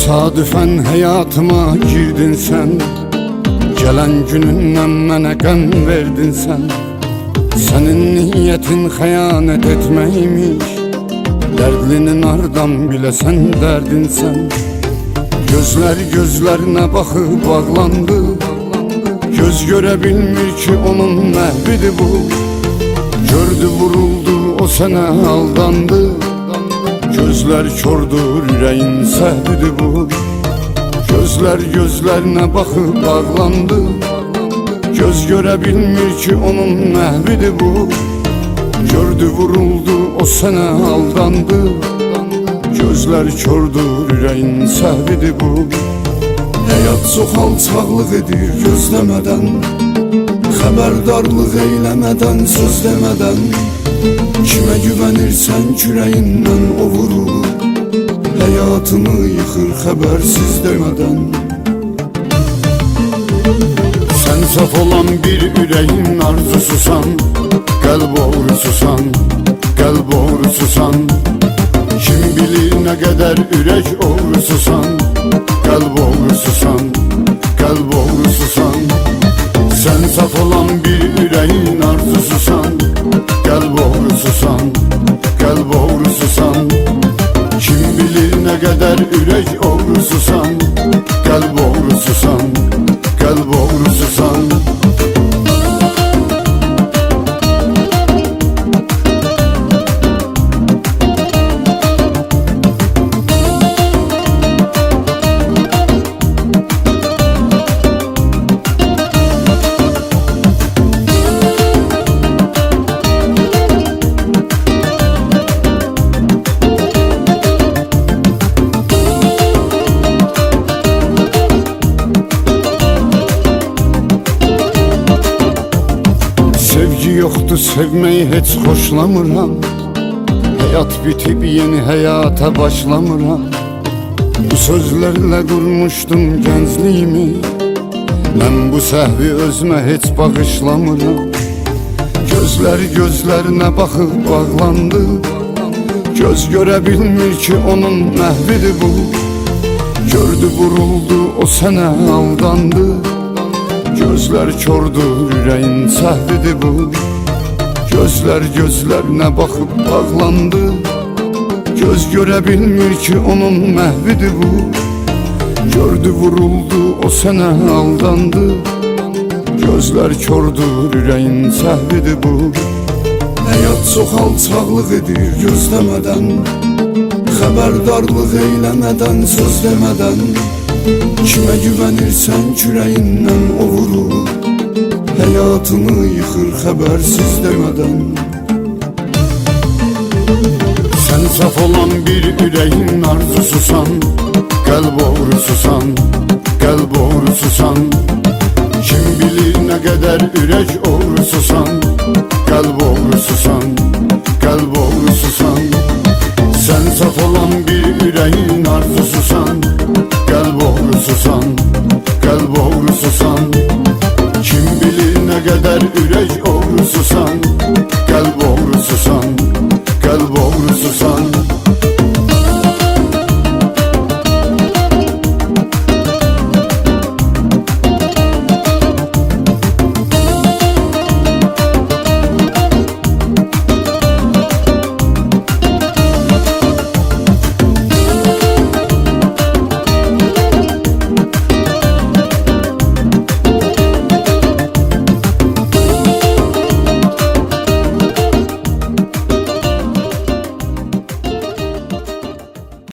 Tesadüfen hayatıma girdin sen, gelen gününden mənə qəm verdin sen. Senin niyetin xəyanət etmeymiş, dərdlinin ardan bilesen derdin sen. Gözler gözlerine bakıp bağlandı, göz görebilmir ki onun məhvidir bu. Gördü vuruldu o sana aldandı, gözler kördur yüreğin səhvidir bu. Gözler gözlerine bakıp bağlandı, göz görebilmir ki onun məhvidir bu. Gördü vuruldu o sana aldandı, gözler kördür yüreğin səhvidir bu. Həyat çox alçaqlıq edir gözləmədən, xəbərdarlıq eyləmədən, söz demədən. Kimə güvənirsən küreğindən o vurur, həyatını yıxır xəbərsiz demədən. Sən saf olan bir ürəyin arzususan, qəlb oğrususan, qəlb oğrususan. Kim bilir ne kadar ürək oğrususan, qəlb oğrususan, qəlb oğrususan. Sən saf olan bir ürəyin arzususan, qəlb oğrususan, qəlb oğrususan. Kim bilir ne kadar ürək oğrususan, qəlb oğrususan, qəlb oğrususan. Sevgi yoktu, sevmeyi hiç hoşlamıram. Hayat bitip yeni hayata başlamıram. Bu sözlerle kurmuştum gençliğimi, ben bu səhvi özüme hiç bağışlamıram. Gözler gözlerine bakıp bağlandı, göz görebilmir ki onun məhvidir bu. Gördü vuruldu o sana aldandı, gözler kördür yüreğin səhvidir bu. Gözler gözlerine bakıp bağlandı, göz görebilmir ki onun məhvidir bu. Gördü vuruldu o sana aldandı, gözler kördür yüreğin səhvidir bu. Həyat çox alçaqlıq edir gözləmədən, xəbərdarlıq eyləmədən, söz demədən. Kimə güvənirsən küreğindən o vurur, həyatını yıxır xəbərsiz demədən. Sən saf olan bir ürəyin arzususan, qəlb oğrususan, qəlb oğrususan. Kim bilir ne kadar ürək oğrususan, qəlb oğrususan, qəlb oğrususan. Sən saf olan bir ürəyin arzususan, qəlb oğrususan, qəlb oğrususan. Kim bilir ne kadar ürək oğrususan,